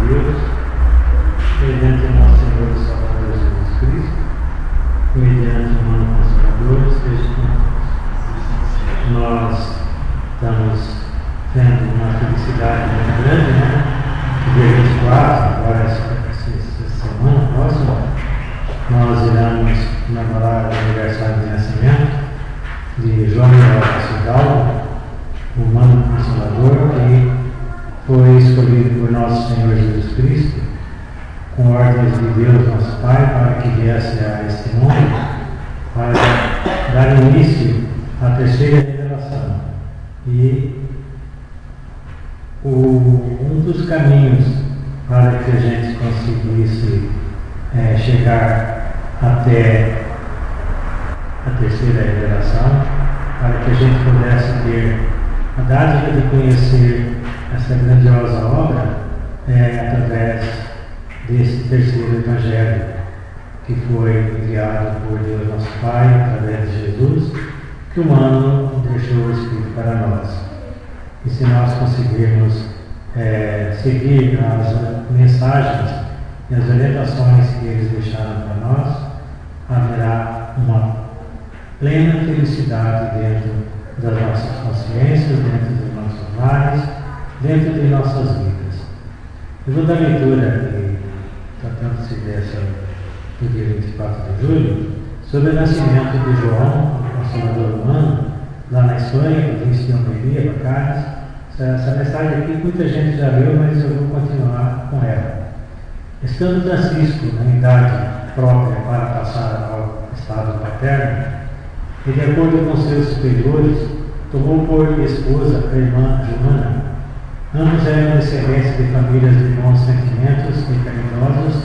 Deus, mediante nosso Senhor e Salvador Jesus Cristo, mediante o humano Consolador, esteja conosco. Nós estamos tendo uma felicidade muito grande, né? Dia 24, agora essa semana próxima, nós iremos comemorar o aniversário de nascimento de João Cidalgo, o humano Consolador, que foi escolhido por nosso Senhor Jesus Cristo, com ordens de Deus, nosso Pai, para que viesse a este mundo, para dar início à terceira revelação. E um dos caminhos para que a gente conseguisse chegar até a terceira revelação, para que a gente pudesse ter a dádiva de conhecer essa grandiosa obra, através desse terceiro Evangelho, que foi enviado por Deus nosso Pai, através de Jesus, que o humano deixou escrito para nós. E se nós conseguirmos seguir as mensagens e as orientações que eles deixaram para nós, haverá uma plena felicidade dentro das nossas consciências, dentro dos nossos lares, dentro de nossas vidas. Eu vou dar leitura aqui, tratando-se do dia 24 de julho, sobre o nascimento de João, o Consolador humano, lá na Espanha, província de Almeria, Bacanes. Essa mensagem aqui muita gente já leu, mas eu vou continuar com ela. Estando Francisco na idade própria para passar ao estado paterno, e de acordo com seus superiores, tomou por esposa a irmã Joana. Ambos eram descendentes de famílias de bons sentimentos e carinhosos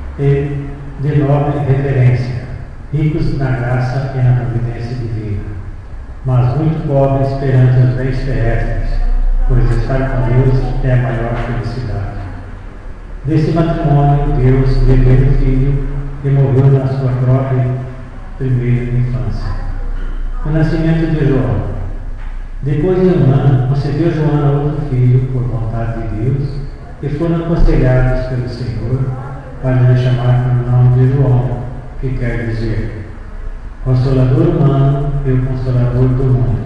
e de nobre reverência, ricos na graça e na providência divina, mas muito pobres perante os bens terrestres, pois estar com Deus é a maior felicidade. Desse matrimônio, Deus lhe deu um filho e morreu na sua própria primeira infância. O nascimento de João. Depois de um ano, concebeu Joana outro filho por vontade de Deus, e foram aconselhados pelo Senhor para lhe chamar pelo nome de João, que quer dizer Consolador humano e o Consolador do mundo.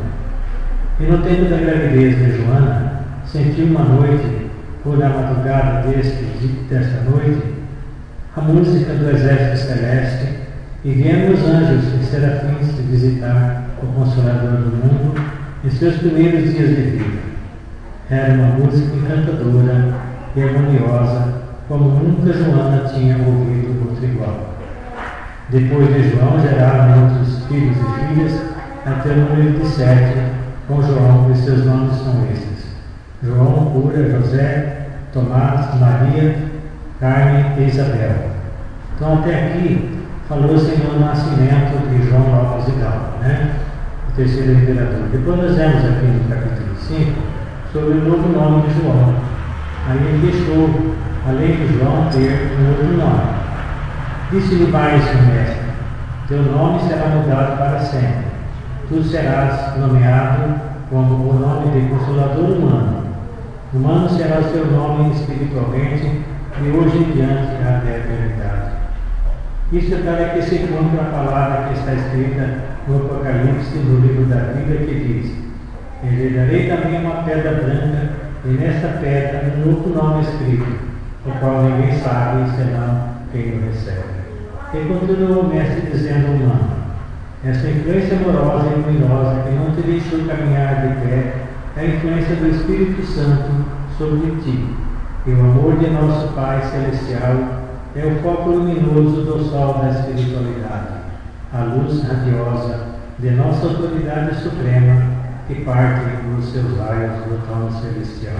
E no tempo da gravidez de Joana, sentiu uma noite, ou na madrugada desta noite, a música do exército celeste, e vieram os anjos e serafins visitar o Consolador do mundo em seus primeiros dias de vida. Era uma música encantadora e harmoniosa, como nunca Joana tinha ouvido outro igual. Depois de João geraram outros filhos e filhas, até o número de 7, com João, e seus nomes são estes: João, Cura, José, Tomás, Maria, Carme e Isabel. Então até aqui falou-se no nascimento de João Lopes de Gama, né? O terceiro imperador. Depois nós vemos aqui no capítulo 5 sobre o novo nome de João. Aí ele deixou, além de João, ter um outro nome. Disse-lhe mais o mestre: teu nome será mudado para sempre. Tu serás nomeado como o nome de Consolador humano. Humano será o seu nome espiritualmente, de hoje em diante até a eternidade. Isto é para que se cumpra a palavra que está escrita no Apocalipse, no livro da Bíblia, que diz: ele darei também uma pedra branca, e nesta pedra um outro nome escrito, o qual ninguém sabe, senão quem o recebe. E continuou o mestre dizendo ao humano: essa influência amorosa e luminosa que não te deixou caminhar de pé é a influência do Espírito Santo sobre ti, e o amor de nosso Pai Celestial é o foco luminoso do sol da espiritualidade, a luz radiosa de nossa autoridade suprema que parte dos seus raios do trono celestial.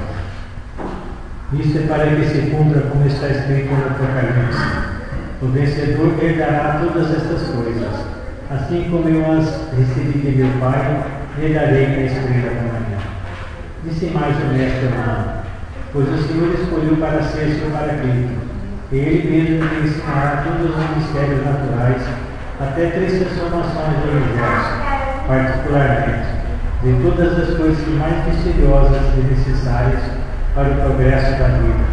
Isto é para que se cumpra como está escrito no Apocalipse: o vencedor herdará todas estas coisas, assim como eu as recebi de meu Pai, lhe darei a estrela da manhã. Disse mais o mestre humano: pois o Senhor escolheu para ser seu paraclito, e ele mesmo lhe ensinar todos os mistérios naturais, até 3 transformações do universo, particularmente, de todas as coisas mais misteriosas e necessárias para o progresso da vida,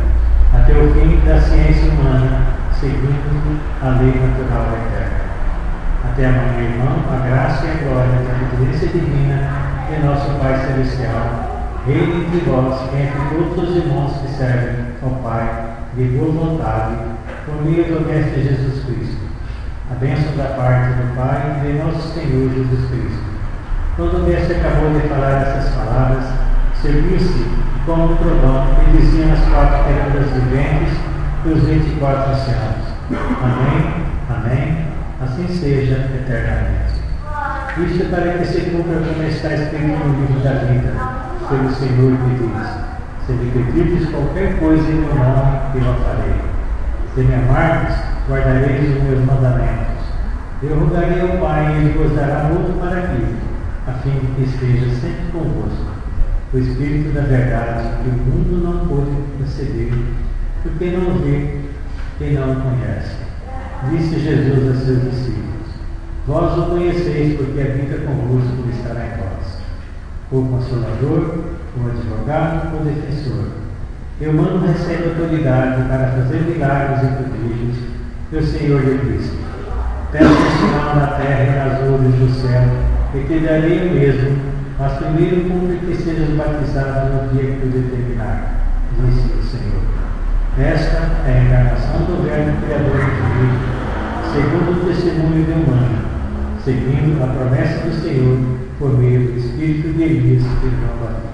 até o fim da ciência humana, seguindo a lei natural eterna. Até amanhã, irmão, a graça e a glória da providência divina de nosso Pai Celestial, reine entre vós e entre todos os irmãos que servem ao Pai de boa vontade, por meio do Mestre Jesus Cristo. A bênção da parte do Pai e de nosso Senhor Jesus Cristo. Quando o Mestre acabou de falar essas palavras, serviu-se como um trovão e diziam as quatro criaturas viventes e os 24 anciãos: Amém, Amém, assim seja eternamente. Isto para que se cumpra como está escrito no livro da vida, pelo Senhor que diz: Se me pedirdes qualquer coisa em meu nome, eu a farei. Se me amardes, guardareis os meus mandamentos. Eu rogarei ao Pai e ele vos dará outro Paráclito, a fim de que esteja sempre convosco, o Espírito da verdade, que o mundo não pôde receber, porque não vê e não o conhece. Disse Jesus a seus discípulos: Vós o conheceis, porque habita convosco e estará em vós. O Consolador, o Advogado, o Defensor. Eu mando recebe autoridade para fazer milagres e prodígios, e o Senhor lhe disse: Peço um sinal na terra e nas nuvens do céu, e te darei o mesmo, mas primeiro cumpre que sejas batizado no dia que eu determinar, disse o Senhor. Esta é a encarnação do Verbo Criador de Deus, segundo o testemunho de um anjo, seguindo a promessa do Senhor por meio do Espírito de Elias e João Batista.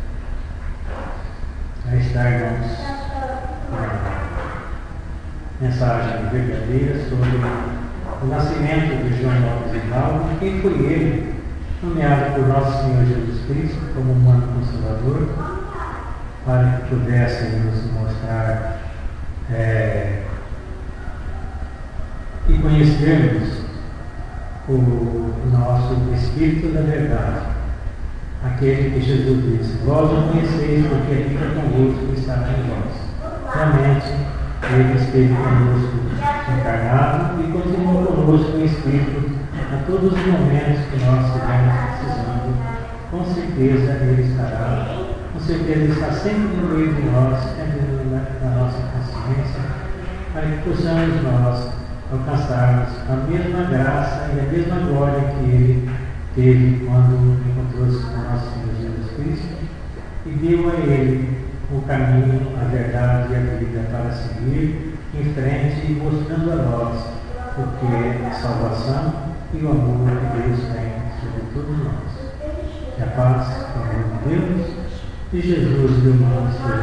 Aí está, irmãos, a mensagem verdadeira sobre o nascimento de João Lopes Hidalgo e quem foi ele, nomeado por nosso Senhor Jesus Cristo como humano consolador, para que pudesse nos mostrar e conhecermos o nosso Espírito da verdade, aquele que Jesus disse: Vós o conheceis, porque habita convosco e estará em vós. Realmente, ele esteve conosco encarnado e continua conosco em Espírito a todos os momentos que nós estivermos precisando. Com certeza ele estará, com certeza ele está sempre no meio de nós, sempre na nossa consciência, para que possamos nós alcançarmos a mesma graça e a mesma glória que ele teve quando encontrou-se com nosso Senhor Jesus Cristo e deu a ele o caminho, a verdade e a vida para seguir em frente e mostrando a nós o que é a salvação e o amor que Deus tem sobre todos nós. Que a paz, o amor de Deus e Jesus, meu irmão,